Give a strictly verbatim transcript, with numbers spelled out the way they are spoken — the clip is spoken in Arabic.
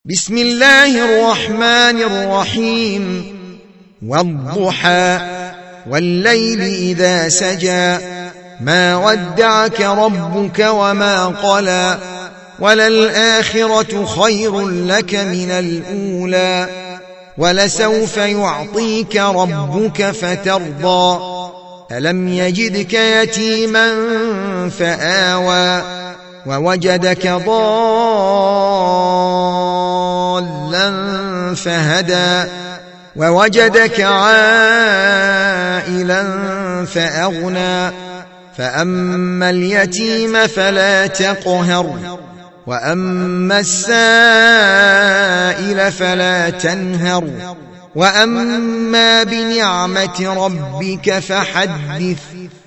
بسم الله الرحمن الرحيم والضحى والليل إذا سجى ما ودعك ربك وما قلى وللآخرة خير لك من الأولى ولسوف يعطيك ربك فترضى ألم يجدك يتيما فآوى ووجدك ضالا فهدى ووجدك عائلا فأغنى فأما اليتيم فلا تقهر وأما السائل فلا تنهر وأما بنعمة ربك فحدث